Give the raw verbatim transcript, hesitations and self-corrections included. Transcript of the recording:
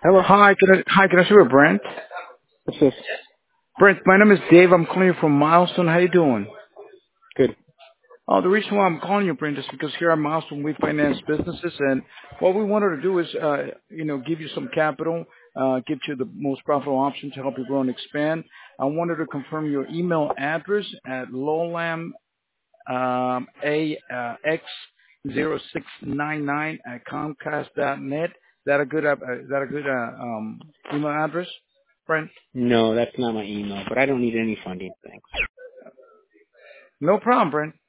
Hello. Hi, can I, hi, can I speak with Brent? What's this? Brent, my name is Dave. I'm calling you from Milestone. How you doing? Good. Oh, the reason why I'm calling you, Brent, is because here at Milestone we finance businesses, and what we wanted to do is, uh, you know, give you some capital, uh, give you the most profitable option to help you grow and expand. I wanted to confirm your email address at lowlam um, a uh, x zero six nine nine at comcast dot net. Is that a good uh, is that a good uh, um, email address, Brent? No, that's not my email, but I don't need any funding. Thanks. No problem, Brent.